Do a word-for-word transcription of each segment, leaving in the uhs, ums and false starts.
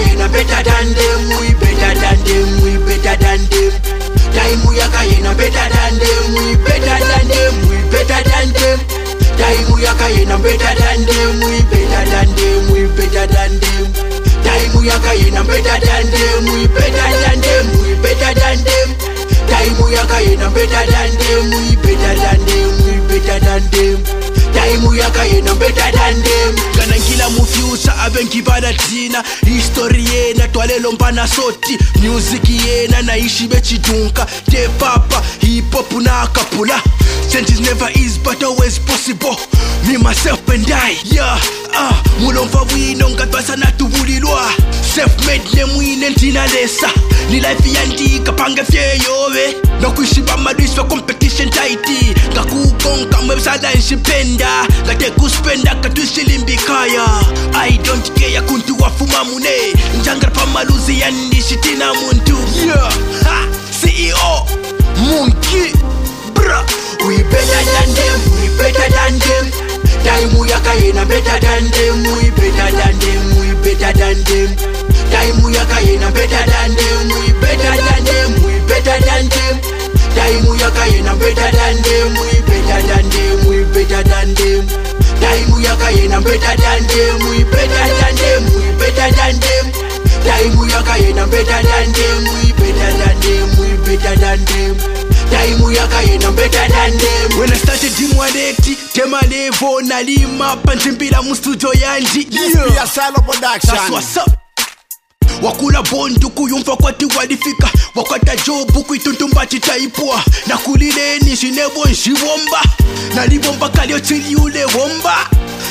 yena better than them, we better than them, we better than them. Time yaka yena better than them, we better than them, we better than them. Time yaka yena better than them, we better than them, we better than them. Time yaka yena better than them, we better than them, we better than them. Time yaka yena better than them, we better than them, we better than them. Time yaka yena better than them. Kana ngila mu future abengi badatina. History yena twalelo mpana soti. Music yena naishi bechidunka. Te papa hip hop na kapula. Change is never easy but always possible. Me myself and I, yeah. Ah, mulomfa wino ngatwasa na tubulilwa. Self-made ne mwine ntina lesa. Ni life yandi kapanga fyeyowe. Nokuishiba madwish for competition tighty. Kakukonka mwebsada nshipenda. Kate kuspenda katwishilimbikaya. I don't care kuntu wafuma mune. Njangar pa maluzi yandi shitina muntu. Yeah, ha, C E O Monkey, bruh. We better than them, we better than them. Time yaka yena better than them, we better than them, we better than them. Time yaka yena better than them, we better than them, we better than them. Time yaka yena better than them, we better than them, we better than them. Time yaka yena better than them, we better than them, we better than them. Time yaka yena better than them, we better than them, we better than them. Time yaka yena better than them. When I started in Wadeti, tema levo na lima panchimbila mu studio yandi. Yeah, Silo Production. That's what's up. Wakula bondu kuyumfa kwati walifika. Wakata jobu kuituntumba chitaipua. Na kulile nishinevo nshivomba. Na livomba kalio chili ule womba.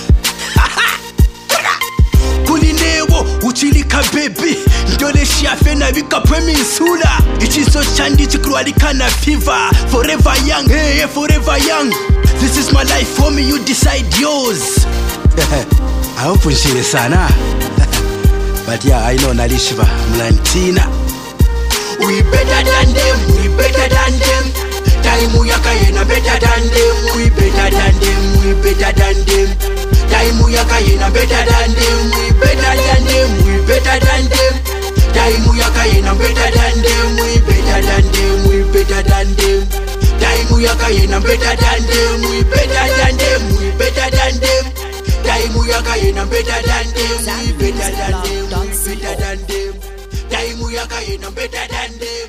Kulinewo uchilika baby. Ndole shiafe na vika preminsula. Ichiso chandi chikrualika na fever. Forever young, hey, hey, forever young. This is my life for me, you decide yours. I hope unshire sana. But yeah, I know Nalishiva Mlantina. We better than them, we better than them. Time yaka yena better than them, we better than them, we better than them. Time yaka yena better than them, we better than them, we better than them. Time yaka yena better than them, we better than them, we better than them. Time yaka yena better than them, we better than them, we better than them. Time yaka yena better than them, we better than them, we better than them. Time yaka yena better than them.